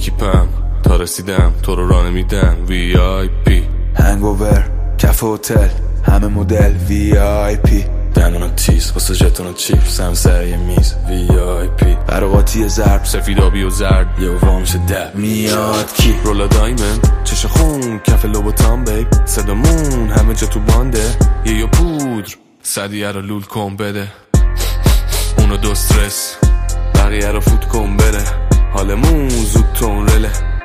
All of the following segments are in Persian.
اکیپم تا رسیدم تو رو راه نمیدن VIP هنگوور کف هتل همه مدل VIP دندون تیز واسه ژتون چیپس هم سر یه میز VIP قراقاتی ضرب سفید آبی و زرد یه وا میشه در میاد کی رولا دایمند چش خون کف لوبوتان بیب صدامون همه جا تو بانده یه پودر صدیه رو لول کن بده اونو دو استرس بقیه رو فوت کن بره حالمون زود تون رله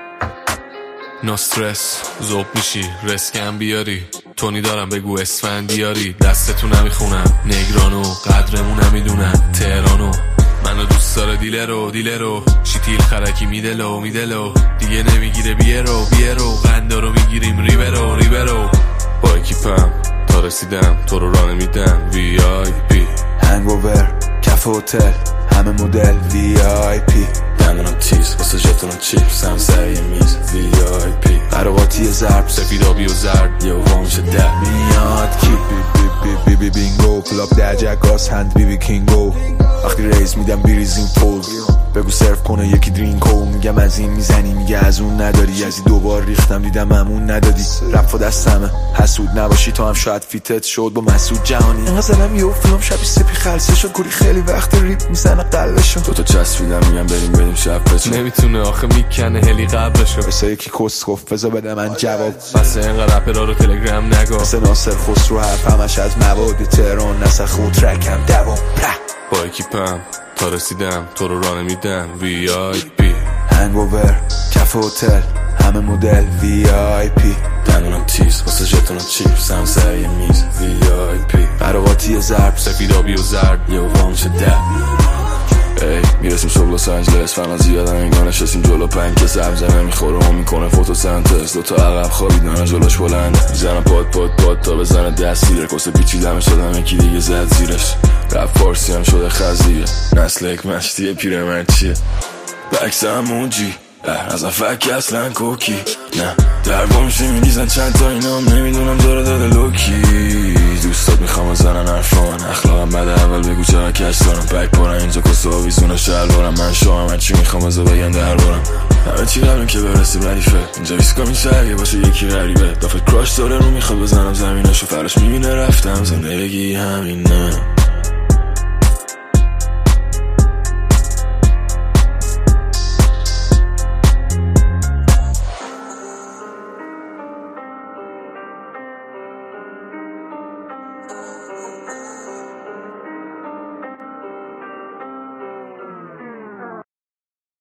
نو استرس زوب میشی رسکم بیاری تونی دارم بگو اسفند بیاری دستتو نمیخونم نگرانو قدرمون نمیدونن تهرانو منو دوست داره دیلرو شیتیل خرکی میدلو دیگه نمیگیره بیرو قندا رو میگیریم ریبرو با اکیپم تا رسیدم تو رو راه نمیدن VIP هنگوور کف هتل همه مدل VIP دندونم تیز واسه ژتون چیپس هم سر یه میز VIP قراقاتی ضرب سفید آبی و زرد یه وا میشه در میاد کی بی بینگو کلاب درجکاس هند بی کینگو وقتی ریز میدم بیریزیم پوز بگو سرف کنه یکی درینکو میگم از این میزنی میگه از اون نداری از این دوبار ریختم دیدم همون ندادی رفت و دستمه حسود نباشی تو هم شاید فیتت شد با مسعود جهانی اینقدر زنم یه فیلم شبی سپی خلصه شد کوری خیلی وقت ریپ میزنه قلبشو دوتا چسبیدم میگم بریم شب بچه نمیتونه آخه میکنه هلی قبلشو بسا یکی کسخف بذار بده من جواب بس اینقدر رپرها رو تلگرام نگاه مثل ناصر خسرو حرف همش از مواد تهران نسخ و ترکم دوام با اکیپم تا رسیدم تو رو راه نمیدن VIP هنگوور کف هتل همه مدل VIP دندونم تیز واسه ژتون چیپس هم سر یه میز VIP قراقاتی ضرب سفید آبی و زرد یه وا میشه در ای میرسیم صبح لس آنجلس فقط زیادم اینگاه نشستیم جلو پنج که سبزه نمیخوره هم میکنه فوتوسنتز دوتا عقب خوابیدن جلوش بلنده میزنم پاد تا بزنه دست زیره کسه پیچیدم شدم یکی دیگه زد زیرش رپ فارسی هم شده خزیه نسل یک مشتیه پیرمرد چیه بکس همونجی از فک اصلا کوکی نه در گمشی میگیزن چند تا اینام نمیدونم داره داده لوکی دوستات میخوام بزنن حرفان اخلاقم بده اول بگو چرا کش دارم پک پارم اینجا کسا ویزون شلوارم من شوام هرچی میخوام بزا بگن دربارم همه چی قبلیم که برسیم ردیفه اینجا ویسکا میشه باشه یکی غریبه دافت کراش داره رو میخواد بزنم زمینشو فرش میبینه رفتم زندگی همینه